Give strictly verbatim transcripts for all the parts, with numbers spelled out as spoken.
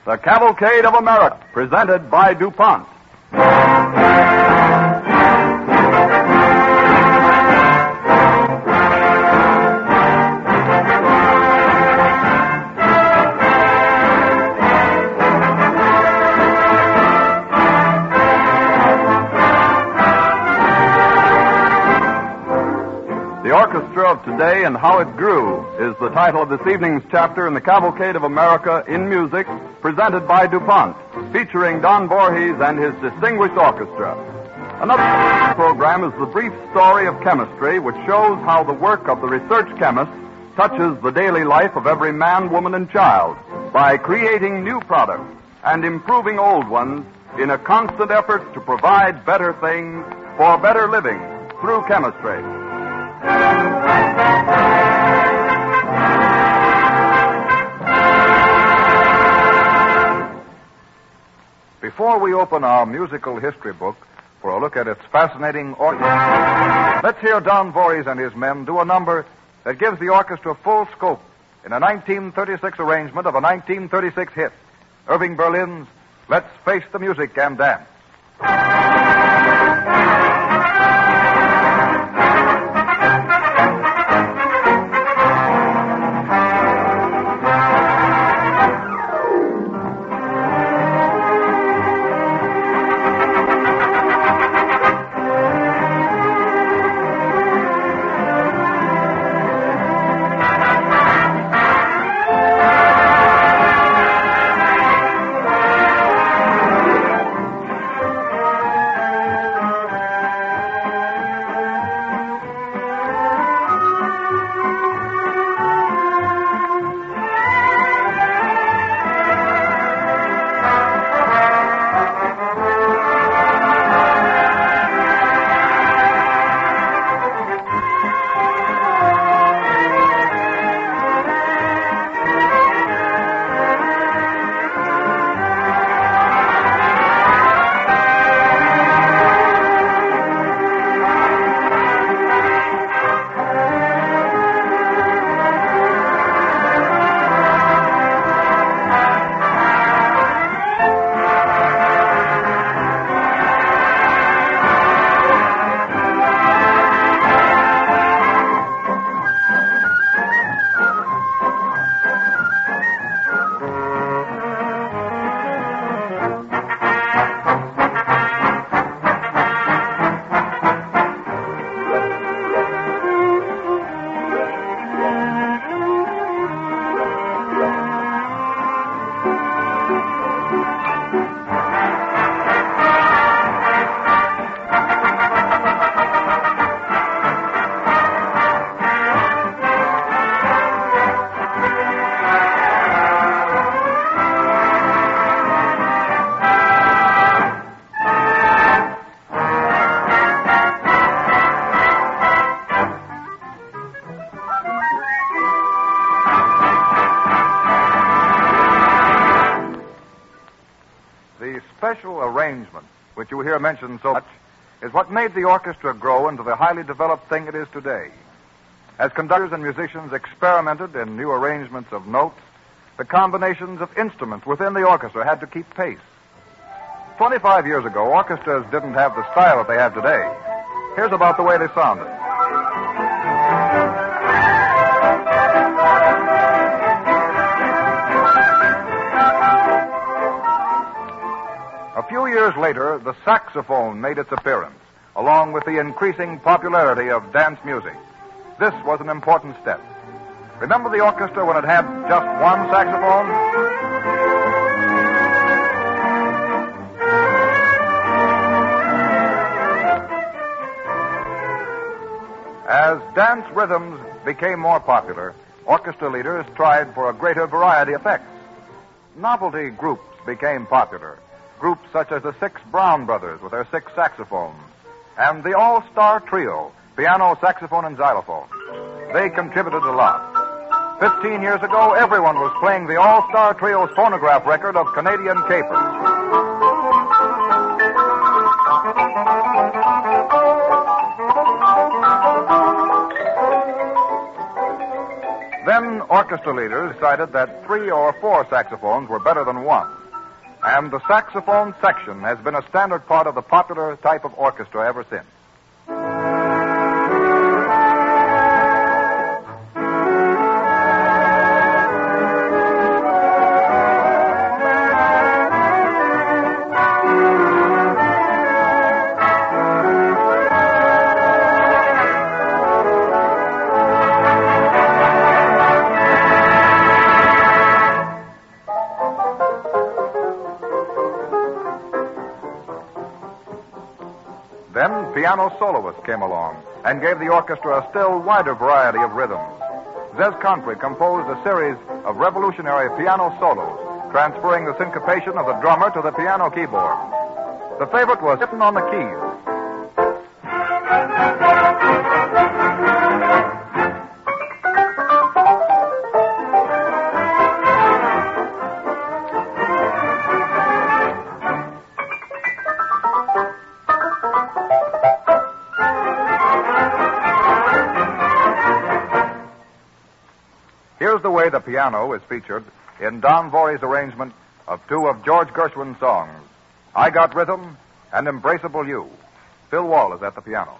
The Cavalcade of America, presented by DuPont. The Orchestra of Today and How It Grew is the title of this evening's chapter in the Cavalcade of America in Music, presented by DuPont, featuring Don Voorhees and his distinguished orchestra. Another program is the brief story of chemistry, which shows how the work of the research chemist touches the daily life of every man, woman, and child by creating new products and improving old ones in a constant effort to provide better things for better living through chemistry. Before we open our musical history book for a look at its fascinating orchestra, let's hear Don Voorhees and his men do a number that gives the orchestra full scope in a nineteen thirty-six arrangement of a nineteen thirty-six hit, Irving Berlin's Let's Face the Music and Dance. Special arrangement, which you hear mentioned so much, is what made the orchestra grow into the highly developed thing it is today. As conductors and musicians experimented in new arrangements of notes, the combinations of instruments within the orchestra had to keep pace. Twenty-five years ago, orchestras didn't have the style that they have today. Here's about the way they sounded. A few years later, the saxophone made its appearance, along with the increasing popularity of dance music. This was an important step. Remember the orchestra when it had just one saxophone? As dance rhythms became more popular, orchestra leaders tried for a greater variety of effects. Novelty groups became popular. Groups such as the Six Brown Brothers with their six saxophones, and the All-Star Trio, piano, saxophone, and xylophone. They contributed a lot. Fifteen years ago, everyone was playing the All-Star Trio's phonograph record of Canadian capers. Then orchestra leaders decided that three or four saxophones were better than one. And the saxophone section has been a standard part of the popular type of orchestra ever since. Then piano soloists came along and gave the orchestra a still wider variety of rhythms. Zez Confrey composed a series of revolutionary piano solos, transferring the syncopation of the drummer to the piano keyboard. The favorite was Sittin' on the Keys. Here's the way the piano is featured in Don Voorhees' arrangement of two of George Gershwin's songs, I Got Rhythm and Embraceable You. Phil Wall is at the piano.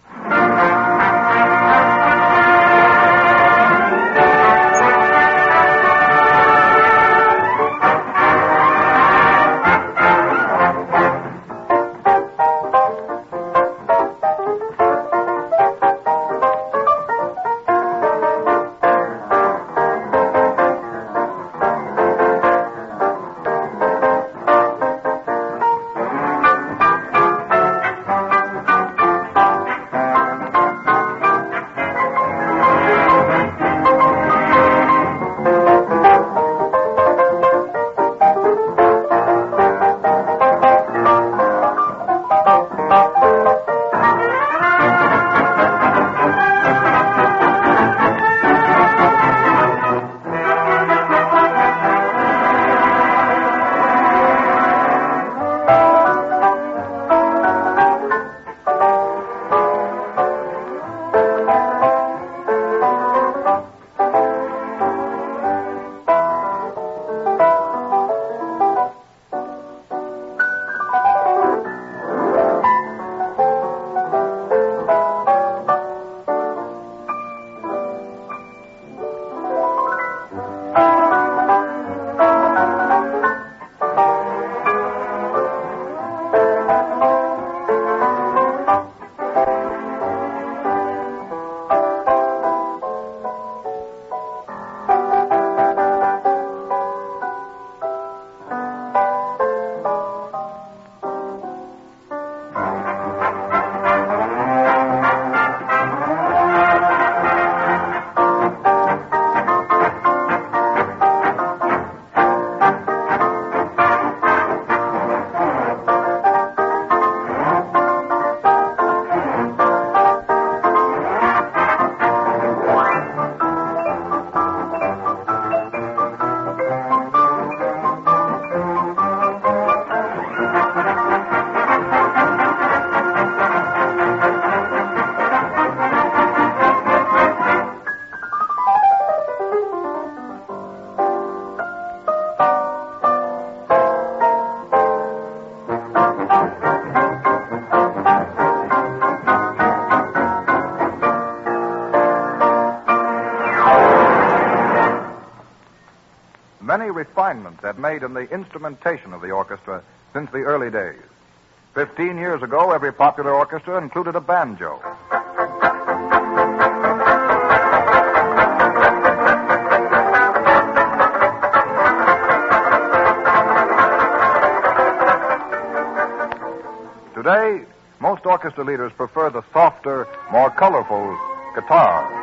Many refinements have made in the instrumentation of the orchestra since the early days. Fifteen years ago, every popular orchestra included a banjo. Today, most orchestra leaders prefer the softer, more colorful guitar.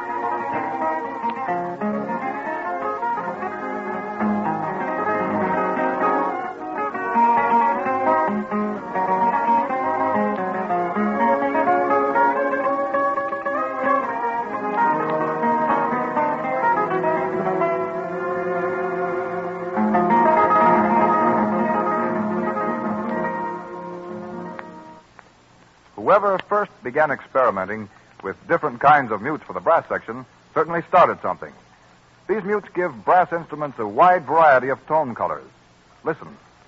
Whoever first began experimenting with different kinds of mutes for the brass section certainly started something. These mutes give brass instruments a wide variety of tone colors. Listen.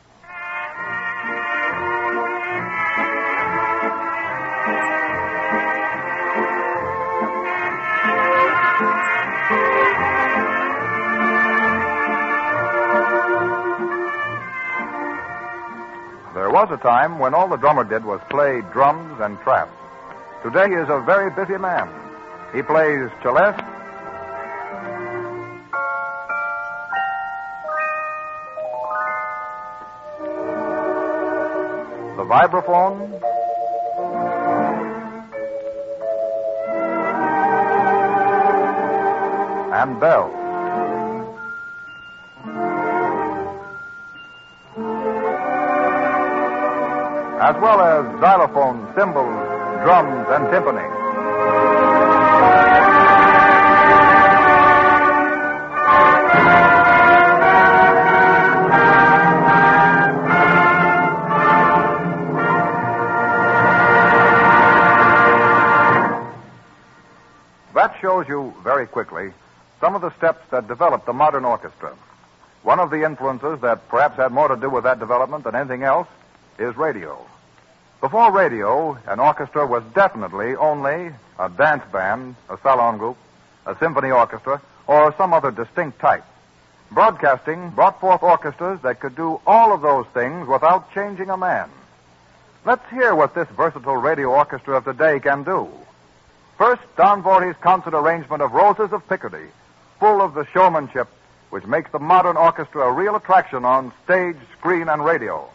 There was a time when all the drummer did was play drums and traps. Today he is a very busy man. He plays celeste, the vibraphone, and bells. As well as xylophone, cymbals, drums, and timpani. That shows you very quickly some of the steps that developed the modern orchestra. One of the influences that perhaps had more to do with that development than anything else is radio. Before radio, an orchestra was definitely only a dance band, a salon group, a symphony orchestra, or some other distinct type. Broadcasting brought forth orchestras that could do all of those things without changing a man. Let's hear what this versatile radio orchestra of today can do. First, Don Voorhees' concert arrangement of Roses of Picardy, full of the showmanship which makes the modern orchestra a real attraction on stage, screen, and radio.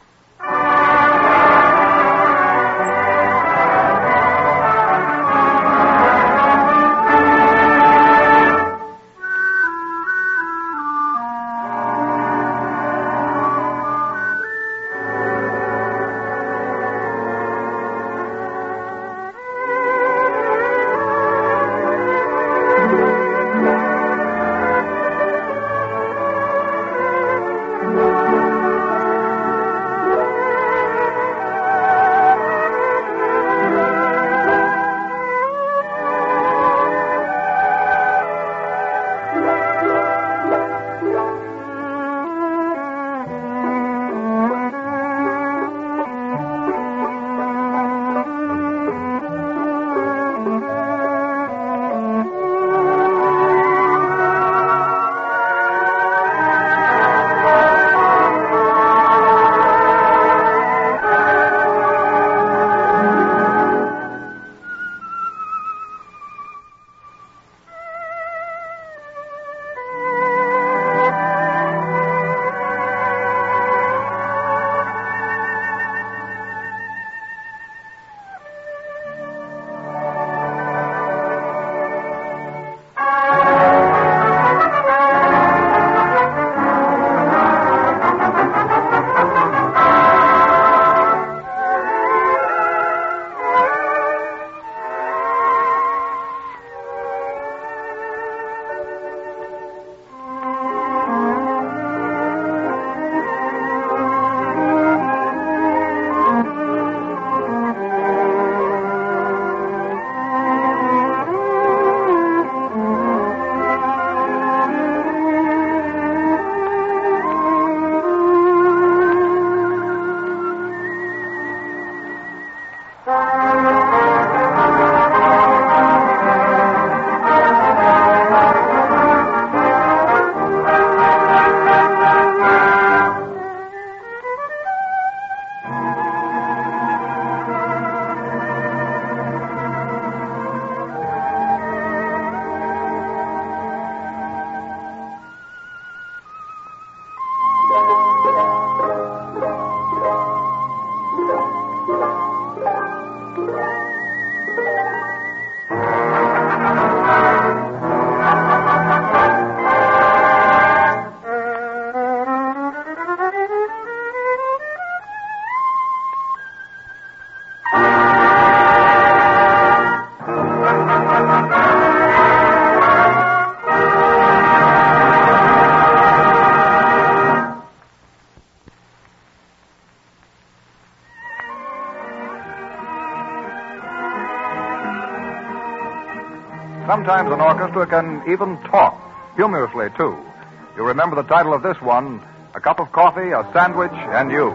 Sometimes an orchestra can even talk. humorously, too. You remember the title of this one, A Cup of Coffee, a Sandwich, and You.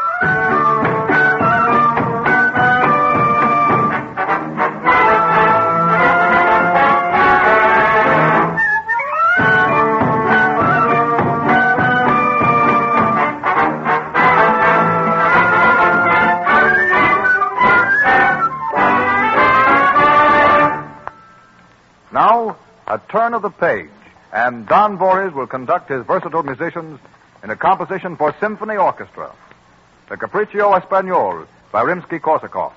Now, a turn of the page, and Don Voorhees will conduct his versatile musicians in a composition for symphony orchestra, the Capriccio Espagnol by Rimsky-Korsakov.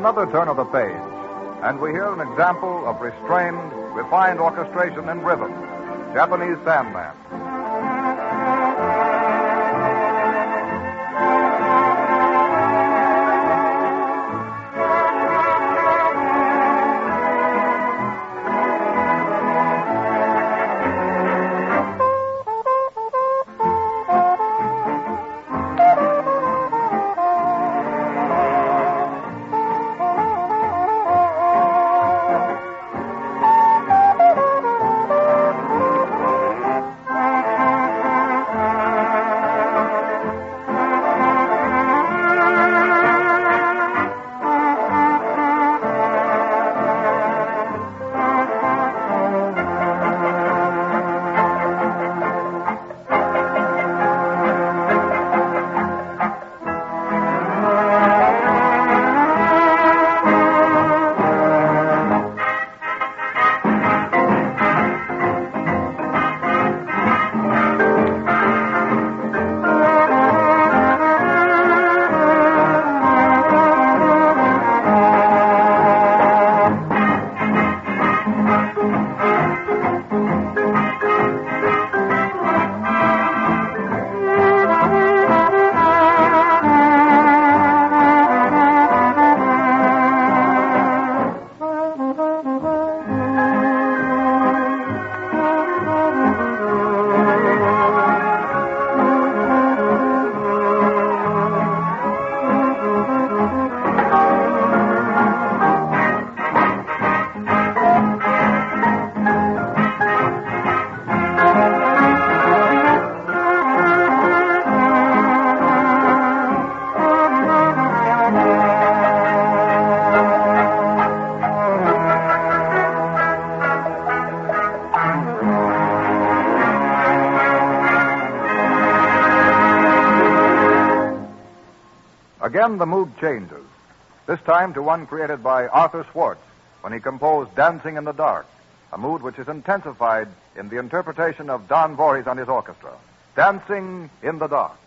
another turn of the page, and we hear an example of restrained, refined orchestration in rhythm, Japanese Sandman. Again, the mood changes, this time to one created by Arthur Swartz when he composed Dancing in the Dark, a mood which is intensified in the interpretation of Don Voorhees and his orchestra. Dancing in the Dark.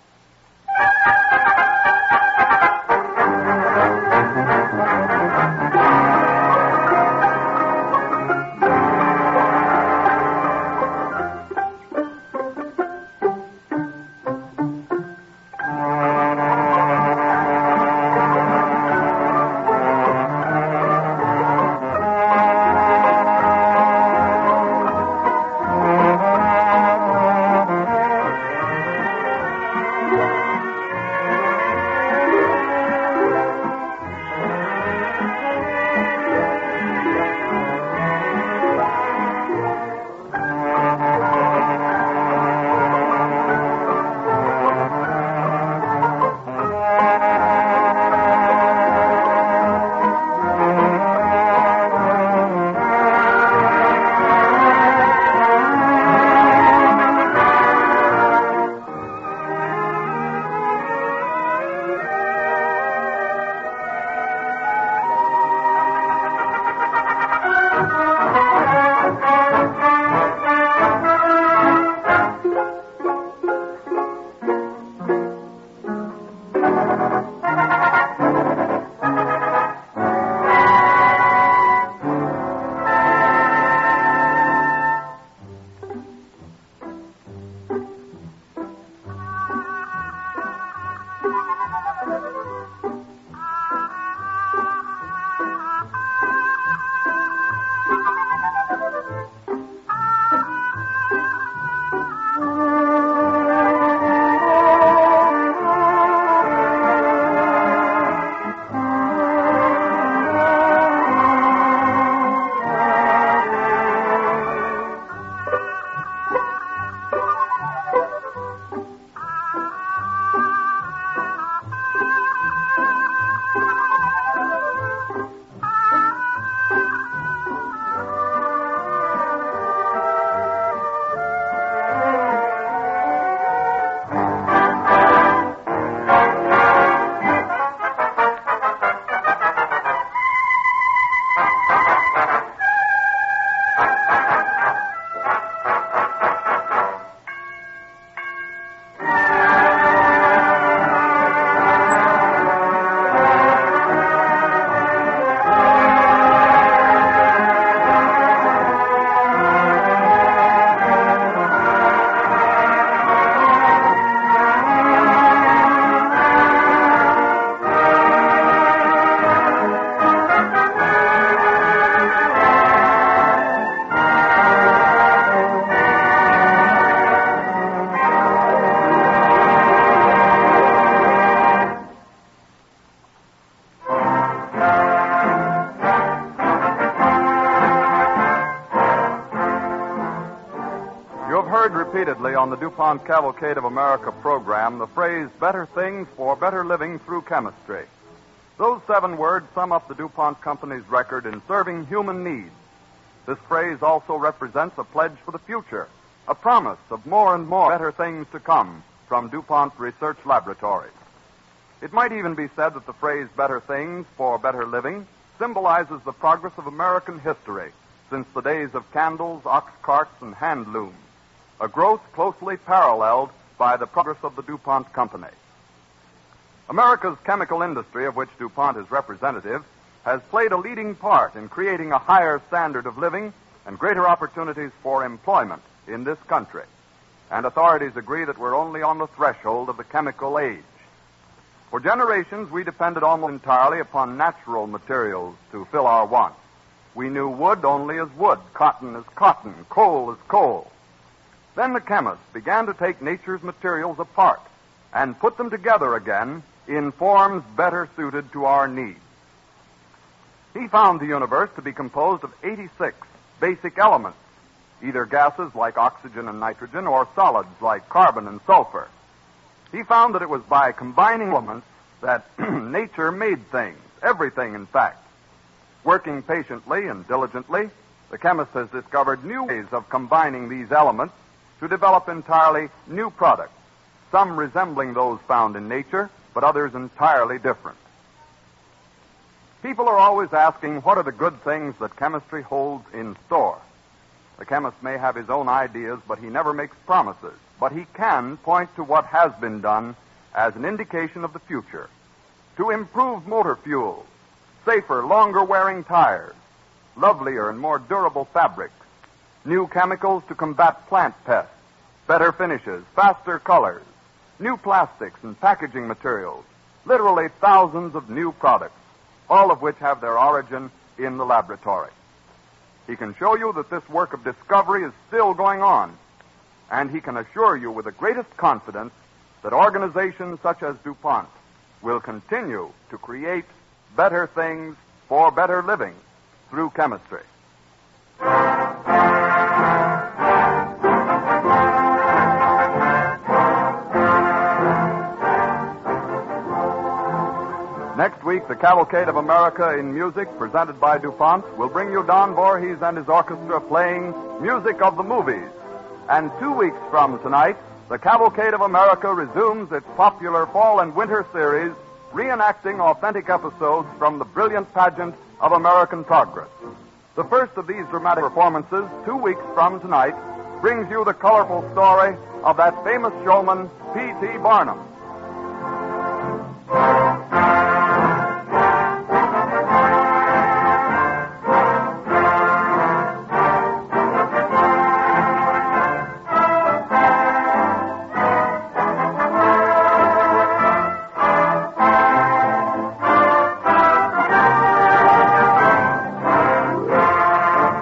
on the DuPont Cavalcade of America program the phrase better things for better living through chemistry. Those seven words sum up the DuPont Company's record in serving human needs. This phrase also represents a pledge for the future, a promise of more and more better things to come from DuPont Research Laboratories. It might even be said that the phrase better things for better living symbolizes the progress of American history since the days of candles, ox carts, and hand looms, a growth closely paralleled by the progress of the DuPont Company. America's chemical industry, of which DuPont is representative, has played a leading part in creating a higher standard of living and greater opportunities for employment in this country. And authorities agree that we're only on the threshold of the chemical age. For generations, we depended almost entirely upon natural materials to fill our wants. We knew wood only as wood, cotton as cotton, coal as coal. Then the chemists began to take nature's materials apart and put them together again in forms better suited to our needs. He found the universe to be composed of eighty-six basic elements, either gases like oxygen and nitrogen or solids like carbon and sulfur. He found that it was by combining elements that nature made things, everything in fact. Working patiently and diligently, the chemist has discovered new ways of combining these elements to develop entirely new products, some resembling those found in nature, but others entirely different. People are always asking what are the good things that chemistry holds in store. The chemist may have his own ideas, but he never makes promises. But he can point to what has been done as an indication of the future. To improve motor fuels, safer, longer-wearing tires, lovelier and more durable fabrics, new chemicals to combat plant pests, better finishes, faster colors, new plastics and packaging materials, literally thousands of new products, all of which have their origin in the laboratory. He can show you that this work of discovery is still going on, and he can assure you with the greatest confidence that organizations such as DuPont will continue to create better things for better living through chemistry. Next week, the Cavalcade of America in Music, presented by DuPont, will bring you Don Voorhees and his orchestra playing music of the movies. And two weeks from tonight, the Cavalcade of America resumes its popular fall and winter series, reenacting authentic episodes from the brilliant pageant of American progress. The first of these dramatic performances, two weeks from tonight, brings you the colorful story of that famous showman, P T Barnum.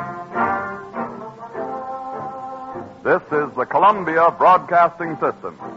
This is the Columbia Broadcasting System.